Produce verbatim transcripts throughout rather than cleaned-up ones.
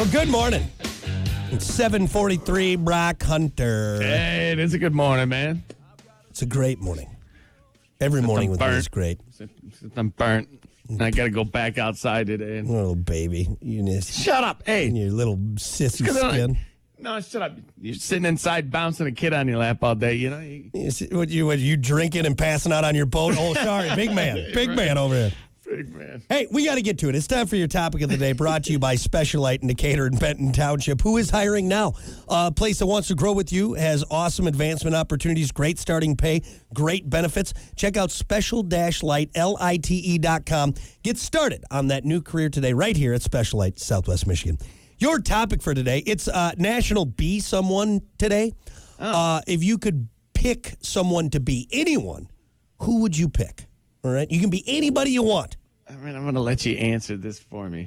Well, good morning. It's seven forty-three, Brock Hunter. Hey, it is a good morning, man. It's a great morning. Every morning with me is great. I'm burnt. I got to go back outside today. And... Little baby. You just, Shut up. Hey. in your little sissy skin. No, shut up. You're sitting inside bouncing a kid on your lap all day, you know? You... You, sit- what, you, what, you drinking and passing out on your boat? Oh, sorry. Big man. Big man over here. Big man. Hey, we got to get to it. It's time for your topic of the day, brought to you by Specialite in Decatur and Benton Township. Who is hiring now? A place that wants to grow with you, has awesome advancement opportunities, great starting pay, great benefits. Check out special-lite, L I T E dot com. Get started on that new career today right here at Specialite, Southwest Michigan. Your topic for today, it's uh, National Be Someone today. Oh. Uh, if you could pick someone to be anyone, who would you pick? All right? You can be anybody you want. I mean, I'm going to let you answer this for me.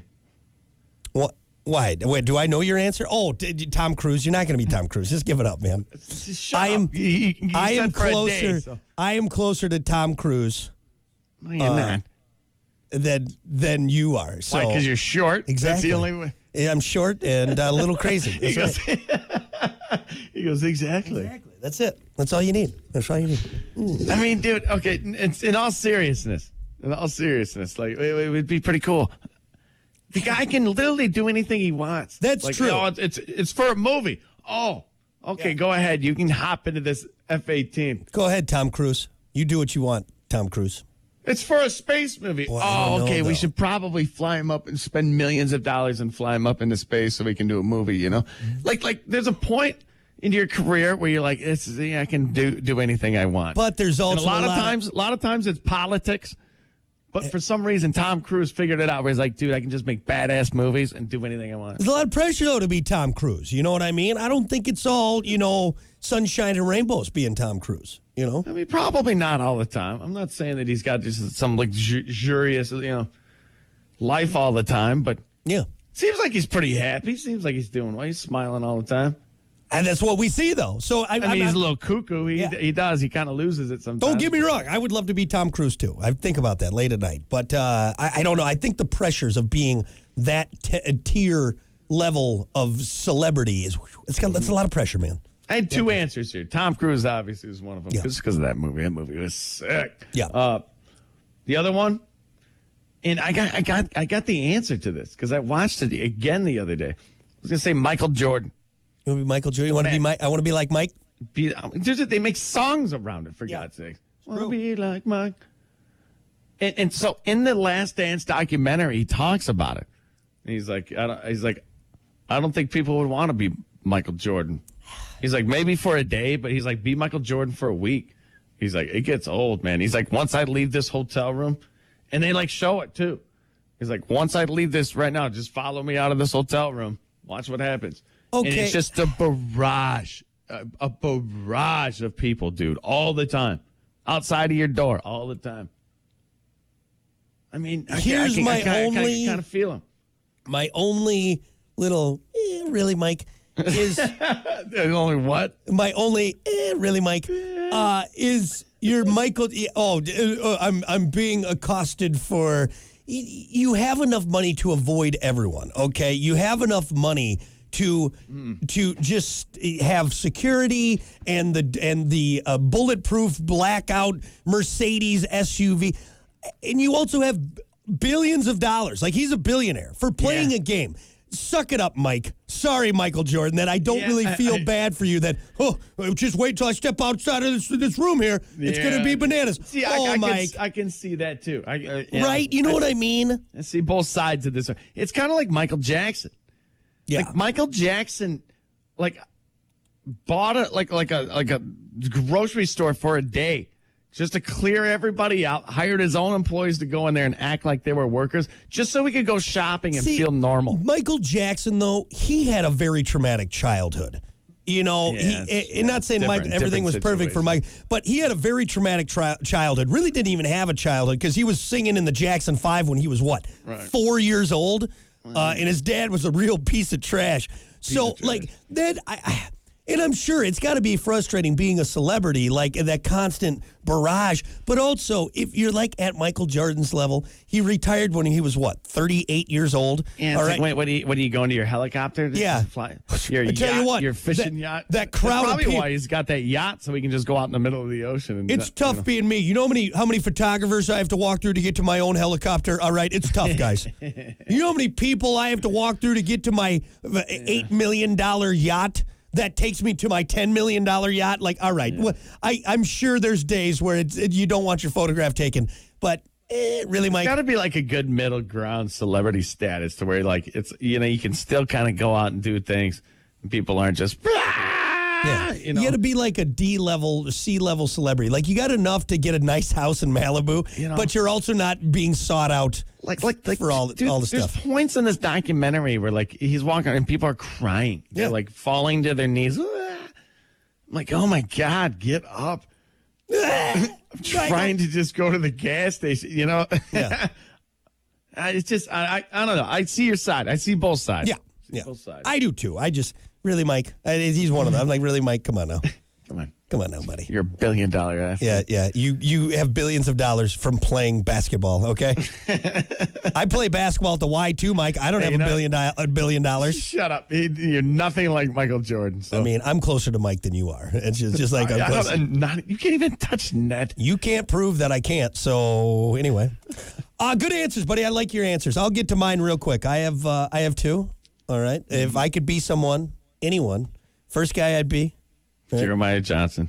What? Why? Wait, do I know your answer? Oh, d- d- Tom Cruise. You're not going to be Tom Cruise. Just give it up, man. Just shut I am. up. You, you, you I am said for a closer. day, so- I am closer to Tom Cruise No, you're not. than than you are. So Why? Because you're short? exactly. That's the only way. Yeah, I'm short and a little crazy. He That's goes, right. he goes, exactly. Exactly. That's it. That's all you need. That's all you need. I mean, dude, okay, it's, in all seriousness, in all seriousness, like, it, it would be pretty cool. The guy can literally do anything he wants. That's like, true. Oh, it's, it's it's for a movie. Oh, okay, Yeah. go ahead. You can hop into this F eighteen. Go ahead, Tom Cruise. You do what you want, Tom Cruise. It's for a space movie. Well, I oh, don't okay, know, we though. should probably fly him up and spend millions of dollars and fly him up into space so we can do a movie, you know? Mm-hmm. Like, like there's a point in your career where you're like, this is, yeah, I can do do anything I want. But there's And also a lot of times, a lot of times it's politics. But for some reason, Tom Cruise figured it out where he's like, dude, I can just make badass movies and do anything I want. There's a lot of pressure, though, to be Tom Cruise. You know what I mean? I don't think it's all, you know, sunshine and rainbows being Tom Cruise, you know? I mean, probably not all the time. I'm not saying that he's got just some luxurious, you know, life all the time, but Yeah. seems like he's pretty happy. Seems like he's doing well. He's smiling all the time. And that's what we see, though. So I, I mean, I'm he's not- a little cuckoo. He, Yeah. he does. He kind of loses it sometimes. Don't get me wrong. I would love to be Tom Cruise, too. I think about that late at night. But uh, I, I don't know. I think the pressures of being that t- tier level of celebrity is it's got, that's a lot of pressure, man. I had two answers here. Tom Cruise obviously is one of them. Yeah. Just because of that movie. That movie was sick. Yeah. Uh, the other one, and I got, I got, I got the answer to this because I watched it again the other day. I was gonna say Michael Jordan. You want to be Michael Jordan? You want to be Mike? I want to be like Mike. Be, just, they make songs around it, for Yeah. God's sake. Want to be like Mike. And, and so in the Last Dance documentary, he talks about it. And he's like, I don't, he's like, I don't think people would want to be Michael Jordan. He's like, maybe for a day, but he's like, be Michael Jordan for a week. He's like, it gets old, man. He's like, once I leave this hotel room, and they like show it too. He's like, once I leave this right now, just follow me out of this hotel room. Watch what happens. And Okay. it's just a barrage, a, a barrage of people, dude, all the time. Outside of your door, all the time. I mean, I, Here's I, can, my I, can, only- I kind of feel him. My only little, eh, really, Mike, is Only what? my only, eh, really, Mike, uh, is your Michael. Oh, uh, I'm I'm being accosted for. You have enough money to avoid everyone, okay? You have enough money to Mm. to just have security and the and the uh, bulletproof blackout Mercedes S U V, and you also have billions of dollars. Like he's a billionaire for playing Yeah. a game. Suck it up, Mike. Sorry, Michael Jordan, that I don't Yeah, really I- feel I- bad for you. That oh, just wait till I step outside of this, this room here. It's Yeah. gonna be bananas. See, I, oh, I, Mike. Can, I can see that too. I, uh, yeah. Right? You know what I mean? I see both sides of this. It's kind of like Michael Jackson. Yeah. Like Michael Jackson, like bought a like like a like a grocery store for a day just to clear everybody out. Hired his own employees to go in there and act like they were workers, just so we could go shopping and See, feel normal. Michael Jackson, though, he had a very traumatic childhood. You know, Yeah, he, it's- and not saying Mike, different- everything was different perfect for Mike, but he had a very traumatic tri- childhood. Really didn't even have a childhood because he was singing in the Jackson Five when he was what, Right. four years old, uh, and his dad was a real piece of trash. so, of trash. like that, I, I, And I'm sure it's got to be frustrating being a celebrity, like that constant barrage. But also, if you're like at Michael Jordan's level, he retired when he was, what, thirty-eight years old? Yeah, All it's right. like, wait, what are you, what are you going to your helicopter? To Yeah. Fly? Your I tell yacht, you what, your fishing that- yacht? that That's crowd of probably peop- why he's got that yacht, so he can just go out in the middle of the ocean. And It's you tough know. being me. You know how many how many photographers I have to walk through to get to my own helicopter? All right, it's tough, guys. You know how many people I have to walk through to get to my eight million dollars yacht that takes me to my ten million dollars yacht? Like, all right. Well, I, I'm sure there's days where it's, it, you don't want your photograph taken, but eh, really, Mike? It's got to be like a good middle ground celebrity status to where, like, it's, you know, you can still kind of go out and do things, and people aren't just, Yeah. you know. You got to be like a D level, C level celebrity. Like, you got enough to get a nice house in Malibu, You know. but you're also not being sought out like, like, like for all, dude, all the there's stuff. points in this documentary where, like, he's walking and people are crying. They're, Yeah. like, falling to their knees. I'm like, oh, my God, get up. I'm trying to just go to the gas station, you know? Yeah. I- it's just, I, I I don't know. I see your side. I see both sides. Yeah. See Yeah. both sides. I do too. I just, really, Mike, I, he's one of them. I'm like, really, Mike, come on now. Come on. Come on now, buddy. You're a billion dollar ass. Yeah, yeah. You you have billions of dollars from playing basketball, okay? I play basketball at the Y too, Mike. I don't Hey, have you a know- billion di- a billion dollars. Shut up. He- You're nothing like Michael Jordan. So. I mean, I'm closer to Mike than you are. It's just, just like I'm I, I close. don't, not, you can't even touch net. You can't prove that I can't. So anyway, uh, good answers, buddy. I like your answers. I'll get to mine real quick. I have uh, I have two. All right. If I could be someone, anyone, first guy I'd be. Jeremiah Johnson.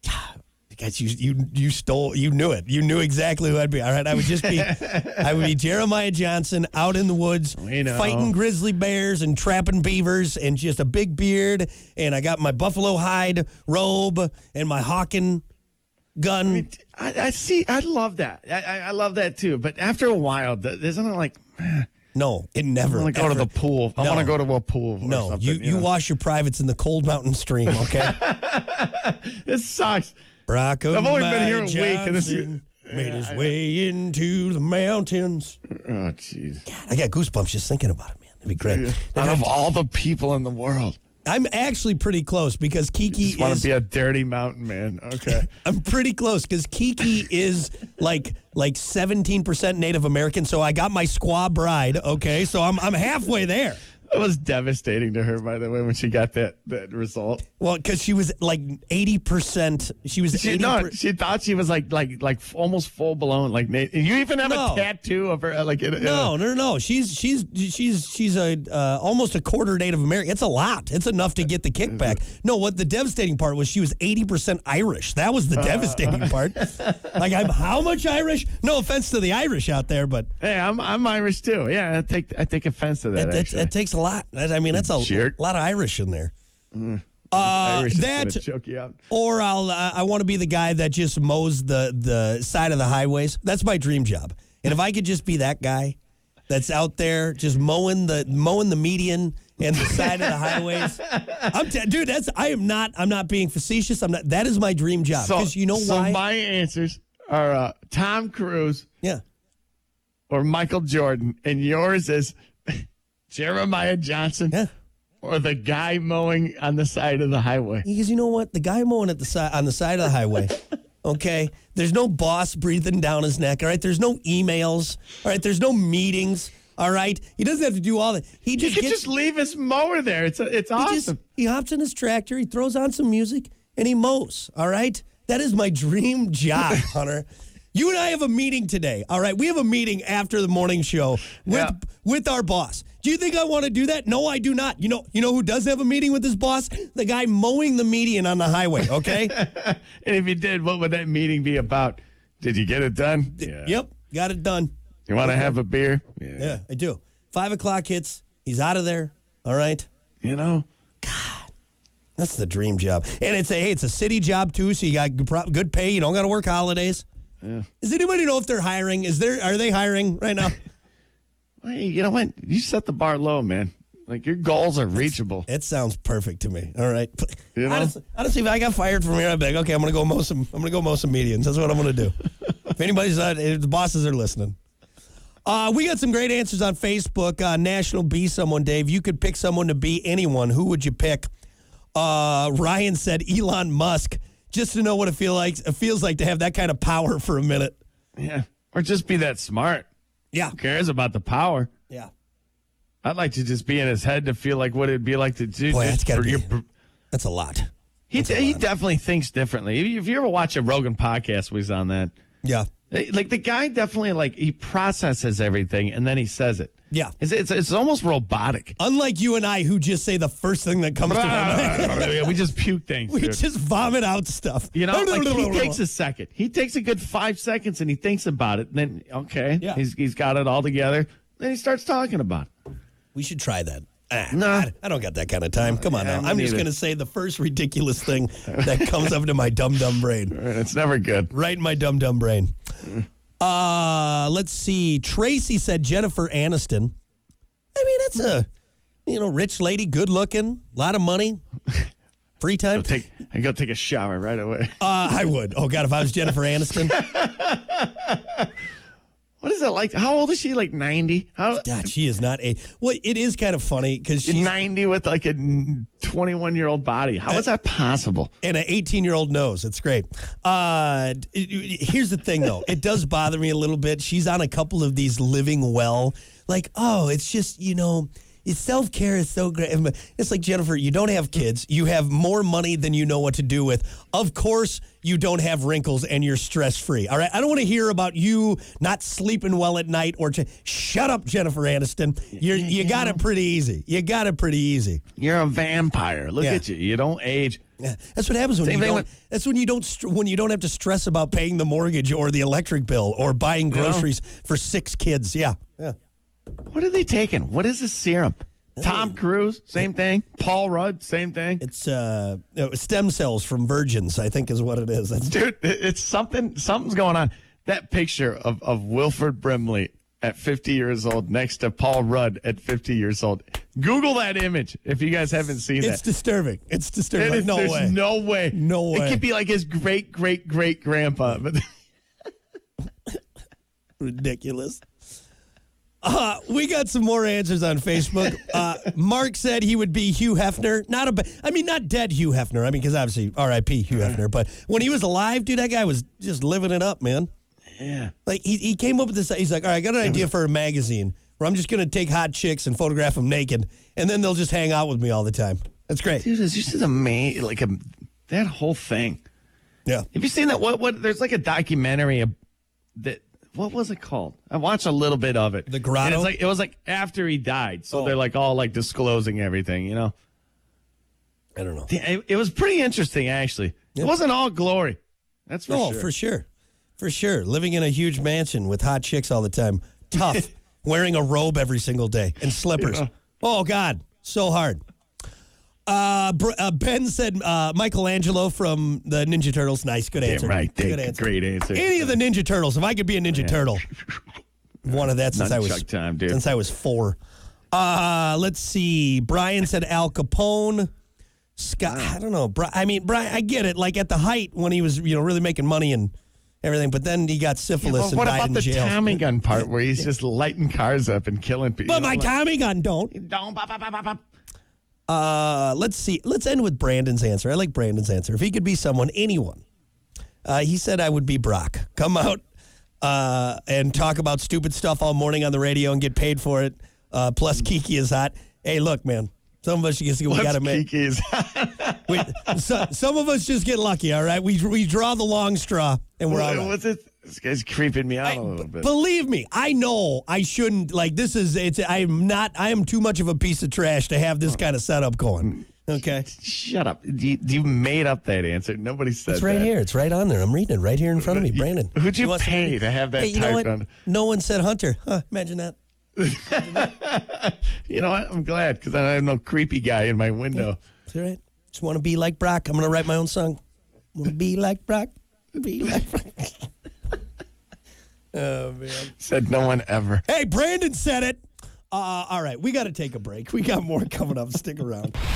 Guys, you you you stole. You knew it. You knew exactly who I'd be. All right. I would just be. I would be Jeremiah Johnson out in the woods, We know. fighting grizzly bears and trapping beavers, and just a big beard. And I got my buffalo hide robe and my hawking gun. I, I see. I love that. I, I I love that too. But after a while, th- isn't it like, man, No, it I never. want to go to ever- the pool. I No. want to go to a pool. Or No, something, you, you know? wash your privates in the cold mountain stream, okay? This sucks. Brock I've only been here a Johnson week, and this is- made his way into the mountains. Oh, jeez. I got goosebumps just thinking about it, man. That'd be great. Out of all the people in the world, I'm actually pretty close because Kiki just want is. to be a dirty mountain man. Okay. I'm pretty close because Kiki is like like seventeen percent Native American. So I got my squaw bride. Okay, so I'm I'm halfway there. That was devastating to her, by the way, when she got that, that result. Well, because she was like eighty percent. She was She eighty. no, she thought she was like like like almost full blown. Like Nate. You even have No. a tattoo of her, uh, like in, in No, a, no, no. She's she's she's she's a uh, almost a quarter Native American. It's a lot. It's enough to get the kickback. No, what the devastating part was, she was eighty percent Irish. That was the devastating part. Like, I'm how much Irish? No offense to the Irish out there, but Hey, I'm I'm Irish too. Yeah, I take I take offense to that. it, it, actually. it takes a lot. I mean, that's a Jerk. lot of Irish in there. Uh, Irish is that gonna choke you out. or I'll uh, I want to be the guy that just mows the the side of the highways. That's my dream job. And if I could just be that guy that's out there just mowing the mowing the median and the side of the highways, I'm t- dude. That's I am not. I'm not being facetious. I'm not. That is my dream job. So Because you know so why? my answers are uh, Tom Cruise yeah. or Michael Jordan, and yours is Jeremiah Johnson Yeah. or the guy mowing on the side of the highway. Because you know what? The guy mowing at the side on the side of the highway. Okay. There's no boss breathing down his neck. All right. There's no emails. All right. There's no meetings. All right. He doesn't have to do all that. He You just could gets. just leave his mower there. It's it's He, awesome. just, he hops in his tractor, he throws on some music, and he mows. All right? That is my dream job, Hunter. You and I have a meeting today. All right? We have a meeting after the morning show with Yeah. with our boss. Do you think I want to do that? No, I do not. You know, you know who does have a meeting with his boss? The guy mowing the median on the highway, okay? And if you did, what would that meeting be about? Did you get it done? Yeah. Yep, got it done. You want to have a beer? Yeah. Yeah, I do. Five o'clock hits. He's out of there. All right? You know? That's the dream job. And it's a hey, it's a city job too, so you got good pro- good pay. You don't got to work holidays. Yeah. Does anybody know if they're hiring? Is there are they hiring right now? Hey, you know what? You set the bar low, man. Like your goals are reachable. It sounds perfect to me. All right. You know? Honestly, honestly, if I got fired from here, I'd be like, okay, I'm gonna go mow some. I'm gonna go mow some medians. That's what I'm gonna do. If anybody's not, if the bosses are listening. Uh, we got some great answers on Facebook. Uh, National Be Someone, Dave. You could pick someone to be anyone. Who would you pick? Uh, Ryan said Elon Musk, just to know what it feel like. It feels like to have that kind of power for a minute. Yeah, or just be that smart. Yeah. Who cares about the power? Yeah. I'd like to just be in his head to feel like what it'd be like to do. Boy, that's just gotta for be, your- that's a lot. He That's a he lot. definitely thinks differently. If you, if you ever watch a Rogan podcast, was on that. Yeah. Like the guy definitely like he processes everything and then he says it. Yeah. It's it's, it's almost robotic. Unlike you and I, who just say the first thing that comes to our mind. We just puke things. We dude. just vomit out stuff. You know, like he takes a second. He takes a good five seconds and he thinks about it. And then okay, Yeah. he's he's got it all together. Then he starts talking about it. We should try that. Ah, No. I, I don't got that kind of time. Come on Yeah, now. me I'm just neither. going to say the first ridiculous thing that comes up to my dumb, dumb brain. It's never good. Right in my dumb, dumb brain. Uh, let's see. Tracy said Jennifer Aniston. I mean, that's a, you know, rich lady, good looking, a lot of money, free time. Go take I go take a shower right away. Uh, I would. Oh, God, if I was Jennifer Aniston. What is it like? How old is she? Like ninety? How God, she is not a. Well, it is kind of funny because she's ninety with like a twenty-one year old body? How is that possible? and an eighteen year old nose. It's great. Uh, it- it- here's the thing, though. It does bother me a little bit. She's on a couple of these living well. Like, oh, it's just, you know, self care is so great. It's like, Jennifer, you don't have kids. You have more money than you know what to do with. Of course, you don't have wrinkles and you're stress free. All right. I don't want to hear about you not sleeping well at night or to shut up, Jennifer Aniston. You're, you got it pretty easy. You got it pretty easy. You're a vampire. Look Yeah. at you. You don't age. Yeah, that's what happens when Same you thing don't. with- That's when you don't. str- When you don't have to stress about paying the mortgage or the electric bill or buying know? groceries for six kids. Yeah, yeah. What are they taking? What is this serum? Tom Cruise, same thing. Paul Rudd, same thing. It's uh, uh, stem cells from virgins, I think, is what it is. That's, Dude, it- it's something. Something's going on. That picture of, of Wilford Brimley at fifty years old next to Paul Rudd at fifty years old. Google that image if you guys haven't seen it's that. disturbing. It's disturbing. It Like, is- no there's way. no way. No It way. could be like his great great great grandpa. But Ridiculous. Uh, we got some more answers on Facebook. Uh, Mark said he would be Hugh Hefner. Not a, ba- I mean, not dead Hugh Hefner. I mean, because obviously R I P Hugh Hefner. But when he was alive, dude, that guy was just living it up, man. yeah. Like he, he came up with this. He's like, all right, I got an idea for a magazine where I'm just going to take hot chicks and photograph them naked, and then they'll just hang out with me all the time. That's great. Dude, it's just amazing. Like a, that whole thing. Yeah. Have you seen that? What? What? There's like a documentary of- that. What was it called? I watched a little bit of it. The Grotto? And it's like it was like after he died, so Oh. they're like all like disclosing everything. You know, I don't know. it, it was pretty interesting actually. Yeah. It wasn't all glory. That's for Oh, sure. for sure. For sure. Living in a huge mansion with hot chicks all the time. Tough. Wearing a robe every single day and slippers. Yeah. Oh, God. So hard. Uh, Br- uh, Ben said uh, Michelangelo from the Ninja Turtles. Nice. Good answer. Damn right. Good Dick. answer. Great answer. Any of the Ninja Turtles. If I could be a Ninja Turtle. One of that since I was Nunchuck time, dude. since I was four. Uh, let's see. Brian said Al Capone. Scott, I don't know. Bri- I mean, Brian, I get it. Like at the height when he was, you know, really making money and everything, but then he got syphilis Well, and what died about in the jail. Tommy gun part where he's just lighting cars up and killing people? But my Like, Tommy gun don't. Don't. Bop, bop, bop, bop, bop. Uh, let's see. Let's end with Brandon's answer. I like Brandon's answer. If he could be someone, anyone, uh, he said I would be Brock. Come out uh, and talk about stupid stuff all morning on the radio and get paid for it. Uh, plus, Kiki is hot. Hey, look, man. Some of us just we What's got to make. Kiki's? We, so, some of us just get lucky. All right, we we draw the long straw and we're all right. What's it? This guy's creeping me out a little bit. Believe me, I know I shouldn't. Like this is it's. I'm not. I am too much of a piece of trash to have this kind of setup going. Okay, Shut up. You, you made up that answer. Nobody said it's right that. here. It's right on there. I'm reading it right here in front of me, Brandon. Who'd you wants pay to have that Hey, you know typed what? on? No one said Hunter. Huh, imagine that. You know what? I'm glad because I have no creepy guy in my window. It's all right. Just want to be like Brock. I'm gonna write my own song. Want to be like Brock. Be like Brock. Oh man. Said no one ever. Hey, Brandon said it. Uh, all right, we got to take a break. We got more coming up. Stick around.